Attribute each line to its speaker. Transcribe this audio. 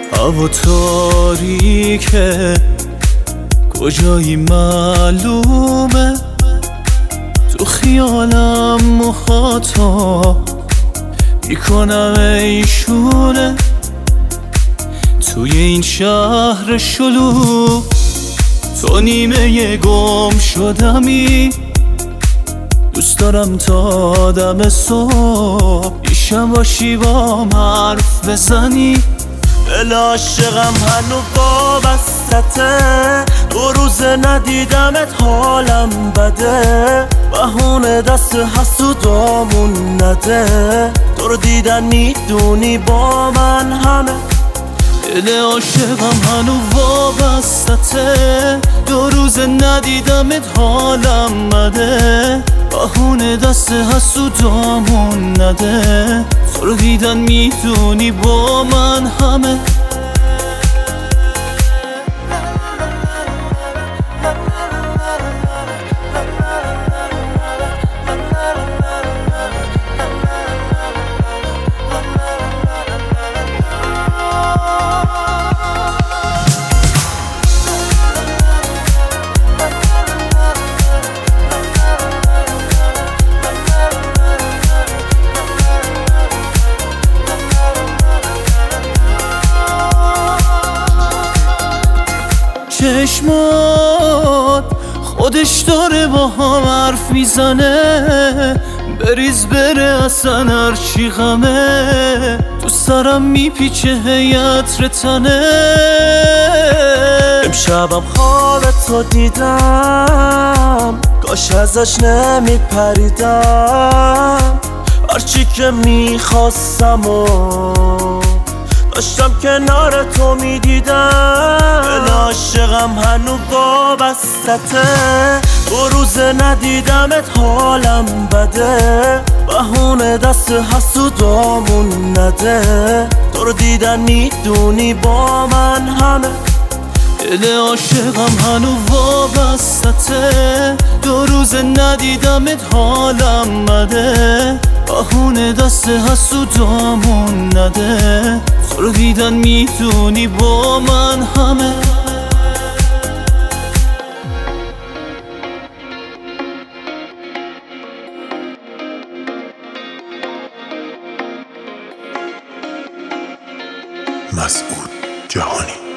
Speaker 1: هوا تاریکه کجایی معلومه، تو خیالم مخاطب میکنم ایشونه. توی این شهر شلوغ تو نیمه گم شدمی، دوست دارم تا دم صبح پیشم باشی بام حرف بزنی. دل عاشقم هنو وابستته، 2 روز ندیدمت حالم بده، بهونه دست حسودامون نده، تو رو دیدن میدونی با من همه. دل عاشقم هنو وابستته، 2 روز ندیدمت حالم بده، بهونه دست حسودامون نده، تو رو دیدن میدونی با من همه. چشمات خودش داره با هم حرف میزنه، بریز بره اصلا هرچی غمه، تو سرم میپیچه هیت رتنه. امشبم خواب تو دیدم، کاش ازش نمیپریدم، هرچی که میخواستم و داشتم کنار تو میدیدم. دل عاشقم هنو وابستته، 2 روز ندیدمت حالم بده، بهونه دست حسودامون نده، تو رو دیدن میدونی با من همه. دل عاشقم هنو وابستته، 2 روز ندیدمت حالم بده، بهونه دست حسودامون نده، تو رو دیدن میدونی با من همه.
Speaker 2: مسعود جهانی.